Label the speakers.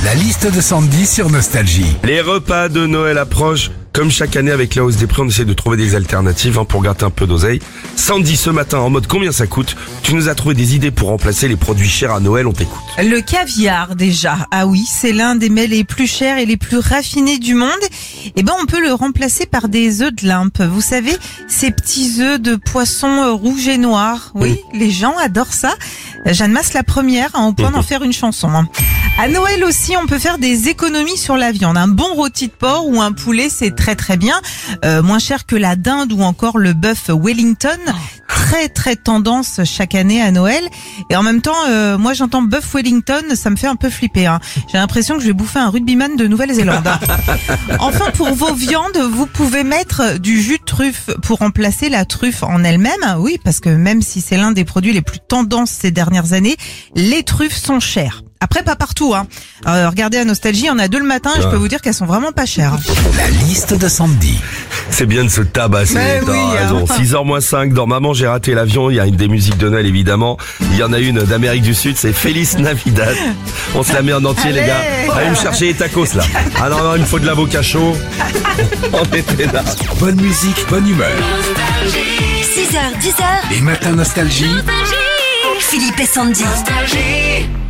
Speaker 1: La liste de Sandy sur Nostalgie.
Speaker 2: Les repas de Noël approchent. Comme chaque année avec la hausse des prix, on essaie de trouver des alternatives pour gratter un peu d'oseille. Sandy, ce matin, en mode combien ça coûte, tu nous as trouvé des idées pour remplacer les produits chers à Noël, on t'écoute.
Speaker 3: Le caviar déjà, ah oui, c'est l'un des mets les plus chers et les plus raffinés du monde. Eh ben, on peut le remplacer par des œufs de limpe. Vous savez, ces petits œufs de poisson rouge et noir. Oui, les gens adorent ça. Jeanne Masse la première, au point d'en faire une chanson. À Noël aussi, on peut faire des économies sur la viande. Un bon rôti de porc ou un poulet, c'est très bien. Moins cher que la dinde ou encore le bœuf Wellington. Très tendance chaque année à Noël. Et en même temps, moi j'entends bœuf Wellington, ça me fait un peu flipper. J'ai l'impression que je vais bouffer un rugbyman de Nouvelle-Zélande. Enfin, pour vos viandes, vous pouvez mettre du jus de truffe pour remplacer la truffe en elle-même. Oui, parce que même si c'est l'un des produits les plus tendances ces dernières années, les truffes sont chères. Après, pas partout. Regardez à Nostalgie, on a 2 le matin et je peux vous dire qu'elles sont vraiment pas chères.
Speaker 1: La liste de Sandy.
Speaker 2: C'est bien de se tabasser,
Speaker 3: Mais
Speaker 2: t'as
Speaker 3: oui,
Speaker 2: raison. 6h moins 5, dans Maman j'ai raté l'avion, il y a une des musiques de Noël évidemment. Il y en a une d'Amérique du Sud, c'est Feliz Navidad. On se la met en entier les gars. Allez me chercher les tacos là. Ah non, il me faut de l'avocat chaud. On était là.
Speaker 1: Bonne musique, bonne humeur.
Speaker 4: 6h, 10h,
Speaker 1: Les matins Nostalgie.
Speaker 4: Philippe et Sandy.